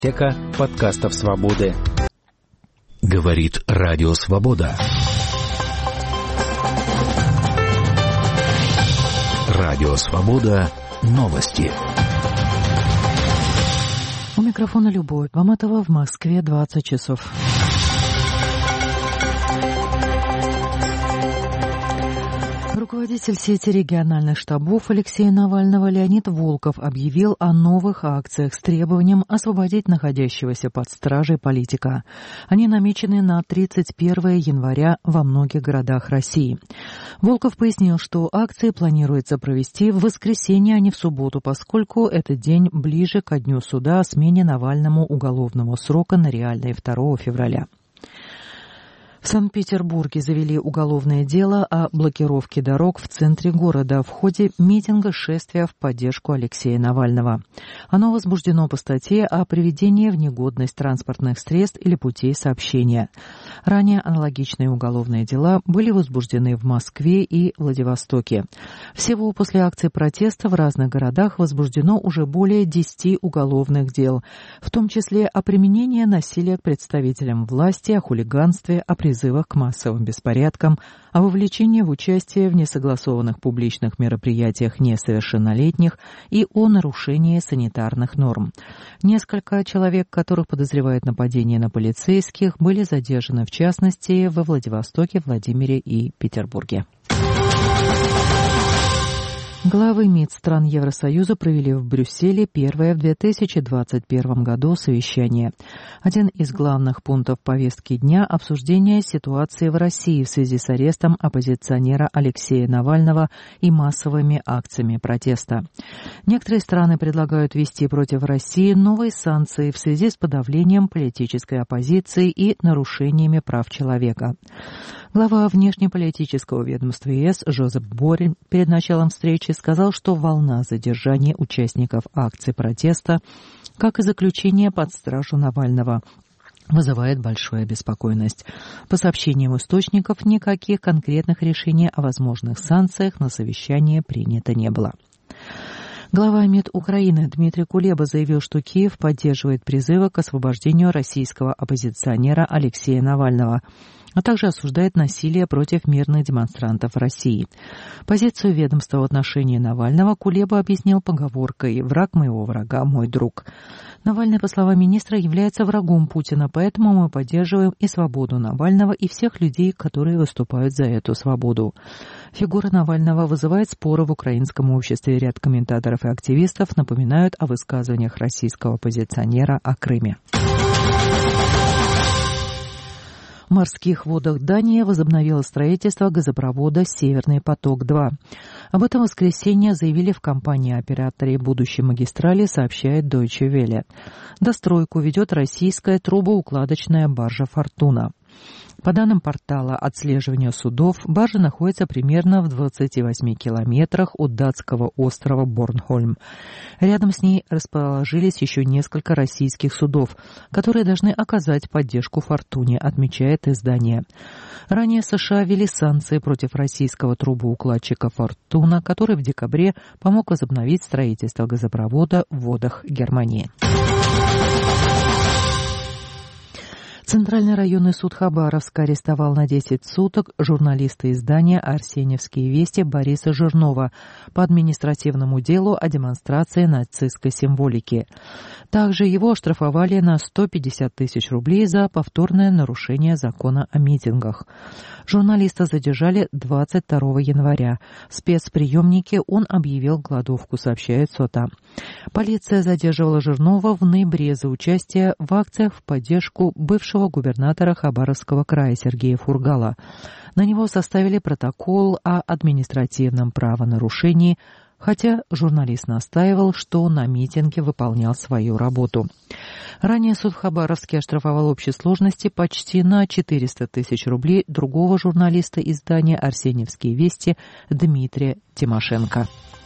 Тека подкастов «Свободы». Говорит Радио Свобода. Радио Свобода. Новости. У микрофона Любовь Баматова, в Москве 20 часов. Руководитель сети региональных штабов Алексея Навального Леонид Волков объявил о новых акциях с требованием освободить находящегося под стражей политика. Они намечены на 31 января во многих городах России. Волков пояснил, что акции планируется провести в воскресенье, а не в субботу, поскольку этот день ближе ко дню суда о смене Навальному уголовного срока на реальный 2 февраля. В Санкт-Петербурге завели уголовное дело о блокировке дорог в центре города в ходе митинга шествия в поддержку Алексея Навального. Оно возбуждено по статье о приведении в негодность транспортных средств или путей сообщения. Ранее аналогичные уголовные дела были возбуждены в Москве и Владивостоке. Всего после акции протеста в разных городах возбуждено уже более 10 уголовных дел, в том числе о применении насилия к представителям власти, о хулиганстве, о призывах к массовым беспорядкам, о вовлечении в участие в несогласованных публичных мероприятиях несовершеннолетних и о нарушении санитарных норм. Несколько человек, которых подозревают в нападении на полицейских, были задержаны, в частности, во Владивостоке, Владимире и Петербурге. Главы МИД стран Евросоюза провели в Брюсселе первое в 2021 году совещание. Один из главных пунктов повестки дня – обсуждение ситуации в России в связи с арестом оппозиционера Алексея Навального и массовыми акциями протеста. Некоторые страны предлагают ввести против России новые санкции в связи с подавлением политической оппозиции и нарушениями прав человека. Глава внешнеполитического ведомства ЕС Жозеп Боррелл перед началом встречи сказал, что волна задержаний участников акций протеста, как и заключение под стражу Навального, вызывает большую обеспокоенность. По сообщениям источников, никаких конкретных решений о возможных санкциях на совещании принято не было. Глава МИД Украины Дмитрий Кулеба заявил, что Киев поддерживает призывы к освобождению российского оппозиционера Алексея Навального, а также осуждает насилие против мирных демонстрантов в России. Позицию ведомства в отношении Навального Кулеба объяснил поговоркой «враг моего врага – мой друг». Навальный, по словам министра, является врагом Путина, поэтому мы поддерживаем и свободу Навального, и всех людей, которые выступают за эту свободу. Фигура Навального вызывает споры в украинском обществе. Ряд комментаторов и активистов напоминают о высказываниях российского оппозиционера о Крыме. В морских водах Дании возобновило строительство газопровода «Северный поток-2». Об этом в воскресенье заявили в компании-операторе будущей магистрали, сообщает Deutsche Welle. Достройку ведет российская трубоукладочная баржа «Фортуна». По данным портала отслеживания судов, баржа находится примерно в 28 километрах от датского острова Борнхольм. Рядом с ней расположились еще несколько российских судов, которые должны оказать поддержку «Фортуне», отмечает издание. Ранее США ввели санкции против российского трубоукладчика «Фортуна», который в декабре помог возобновить строительство газопровода в водах Германии. Центральный районный суд Хабаровска арестовал на 10 суток журналиста издания «Арсеньевские вести» Бориса Жирнова по административному делу о демонстрации нацистской символики. Также его оштрафовали на 150 тысяч рублей за повторное нарушение закона о митингах. Журналиста задержали 22 января. В спецприемнике он объявил голодовку, сообщает СОТА. Полиция задерживала Жирнова в ноябре за участие в акциях в поддержку бывшего губернатора Хабаровского края Сергея Фургала. На него составили протокол о административном правонарушении, хотя журналист настаивал, что на митинге выполнял свою работу. Ранее суд в Хабаровске оштрафовал в общей сложности почти на 400 тысяч рублей другого журналиста издания «Арсеньевские вести» Дмитрия Тимошенко.